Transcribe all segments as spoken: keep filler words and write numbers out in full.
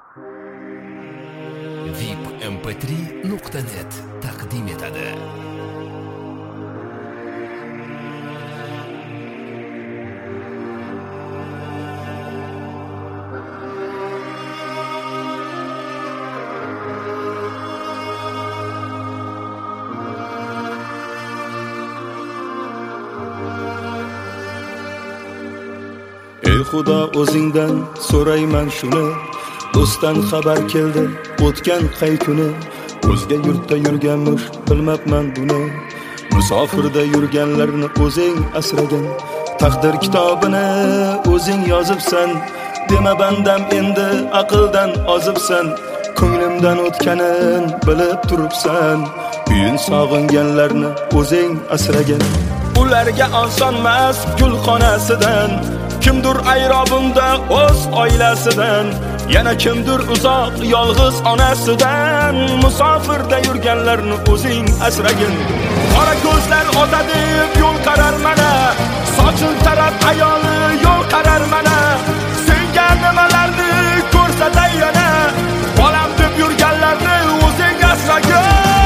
vip m p три nuqta net taqdim etadi. Ey Xudo, o'zingdan so'rayman shuni, do'stdan xabar keldi o'tgan qay kuni. O'zga yurtda yurganmish bilmabman buni, musofirda yurganlarni o'zing asragan. Taqdir kitobini o'zing yozibsan, dema bandam endi aqldan ozibsan. Ko'nglimdan o'tganin bilib turibsan, uyin sog'inganlarni o'zing asragan. Ularga osonmas gulxonasidan, kimdir ayrobimda o'z oilasidan, yana kimdir uzoq yolg'iz onasidan. Musofirda yurganlarni o'zing asragin. Qora ko'zlar ota deb yo'l qarar mana, sochil tarab ayoli yo'l qarar mana. Senga nimalarni ko'rsatay yana, bolam deb yurganlarni o'zing asragin.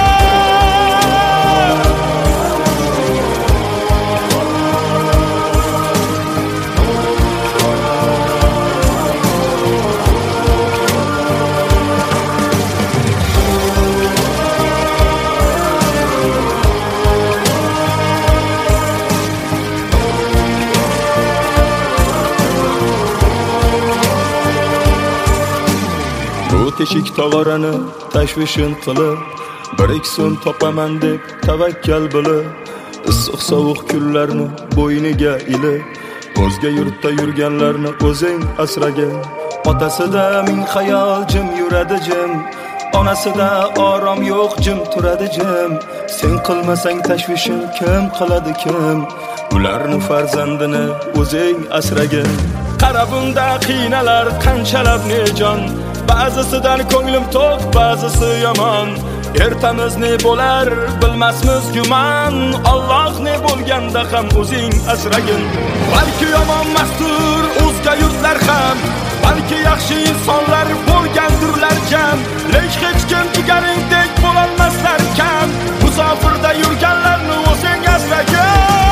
Teshik tog'orani tashvishin qilib, bir ikki so'm topaman deb tavakkal bo'lib, issiq sovuq kunlarni bo'yniga ilib, o'zga yurtda yurganlarni o'zing asragan. Otasida ming xayol jim yuradi jim, onasida orom yo'q jim turadi jim. Sen qilmasang tashvishin kim qiladi kim? Ularni farzandini o'zing asragan. Qarabunda qiynalar qanchalab nejon, ba'zisidan ko'nglim to'q, ba'zisi yomon. Ertamiz ne bo'lar bilmasmiz gumon, Alloh ne bo'lganda ham o'zing asragin. Balki yomon mastur o'zga yurtlar ham, balki yaxshi insonlar bo'lgandirlar jam, lek hech kim jigaringdek bo'lolmaslar kam. Musofirda yurganlarni o'zing asragin.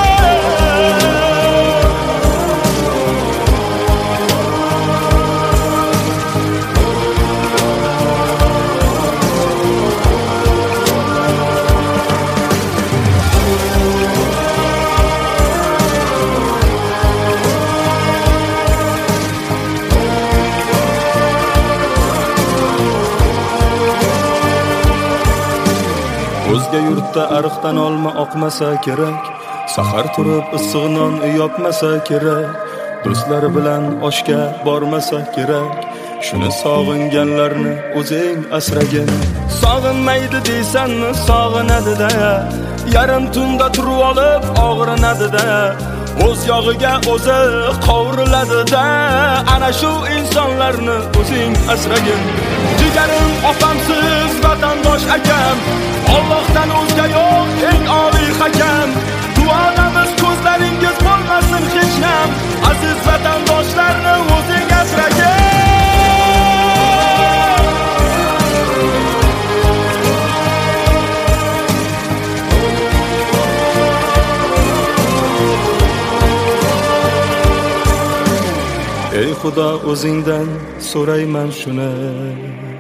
O'zga yurtda ariqdan olma oqmasa kerak, sahar turib issiq non yopmasa kerak, do'stlari bilan oshga bormasa kerak. Shuni sog'inganlarni o'zing asragin. Sog'inmaydi deysanmi sog'inadi-da, yarim tunda turib olib og'rinadi-da, o'z yog'iga o'zi qovuriladi-da. Ana shu insonlarni o'zing asragin. Jigarim opamsiz vatandosh akam, Allohdan o'zga yo'q eng oliy hakam. Duodamiz ko'zlaringiz bo'lmasin hech nam, aziz vatandoshlarni o'zing asragin. Ey Xudo, o'zingdan so'rayman shuni,